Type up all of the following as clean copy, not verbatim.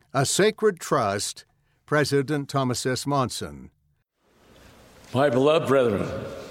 A Sacred Trust, President Thomas S. Monson. My beloved brethren,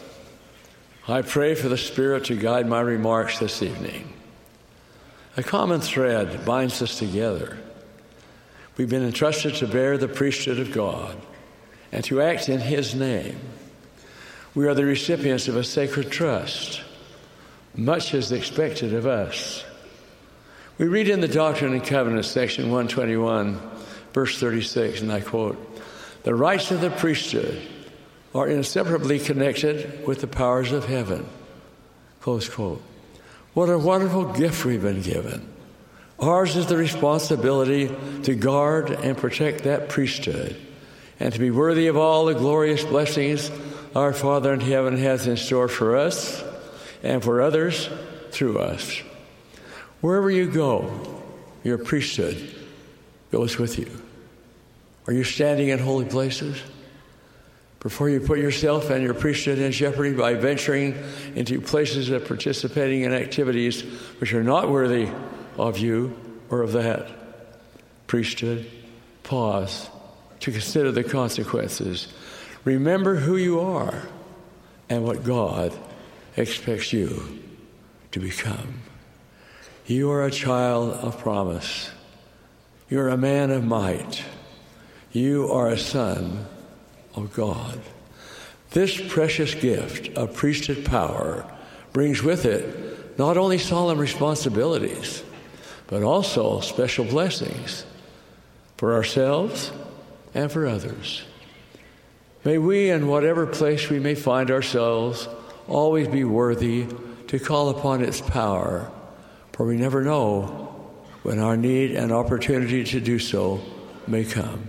I pray for the Spirit to guide my remarks this evening. A common thread binds us together. We've been entrusted to bear the priesthood of God and to act in His name. We are the recipients of a sacred trust. Much is expected of us. We read in the Doctrine and Covenants, section 121, verse 36, and I quote, "The rights of the priesthood are inseparably connected with the powers of heaven." Close quote. What a wonderful gift we've been given. Ours is the responsibility to guard and protect that priesthood and to be worthy of all the glorious blessings our Father in heaven has in store for us and for others through us. Wherever you go, your priesthood goes with you. Are you standing in holy places? Before you put yourself and your priesthood in jeopardy by venturing into places of participating in activities which are not worthy of you or of that priesthood, pause to consider the consequences. Remember who you are and what God expects you to become. You are a child of promise. You are a man of might. You are a son of God. This precious gift of priesthood power brings with it not only solemn responsibilities, but also special blessings for ourselves and for others. May we, in whatever place we may find ourselves, always be worthy to call upon its power, for we never know when our need and opportunity to do so may come.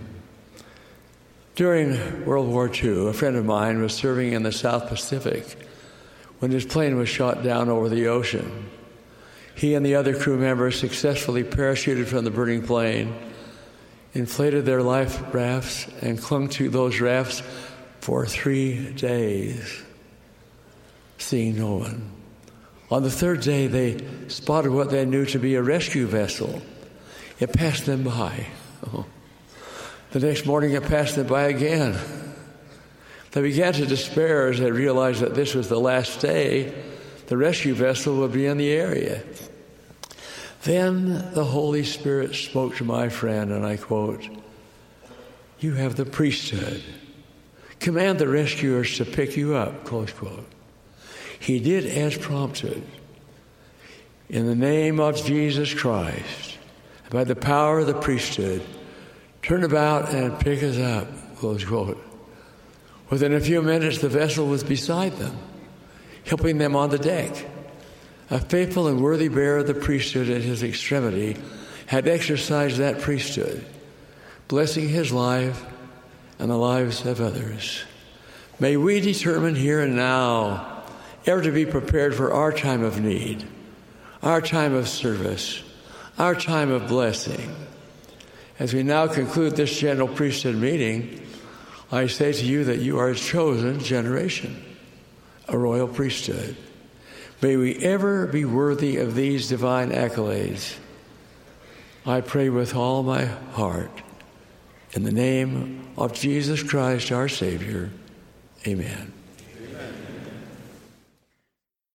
During World War II, a friend of mine was serving in the South Pacific when his plane was shot down over the ocean. He and the other crew members successfully parachuted from the burning plane, inflated their life rafts, and clung to those rafts for 3 days, seeing no one. On the third day, they spotted what they knew to be a rescue vessel. It passed them by. The next morning, it passed them by again. They began to despair as they realized that this was the last day the rescue vessel would be in the area. Then the Holy Spirit spoke to my friend, and I quote, "You have the priesthood. Command the rescuers to pick you up," close quote. He did as prompted. In the name of Jesus Christ, by the power of the priesthood, turn about and pick us up, close quote. Within a few minutes, the vessel was beside them, helping them on the deck. A faithful and worthy bearer of the priesthood at his extremity had exercised that priesthood, blessing his life and the lives of others. May we determine here and now ever to be prepared for our time of need, our time of service, our time of blessing. As we now conclude this general priesthood meeting, I say to you that you are a chosen generation, a royal priesthood. May we ever be worthy of these divine accolades. I pray with all my heart, in the name of Jesus Christ, our Savior. Amen.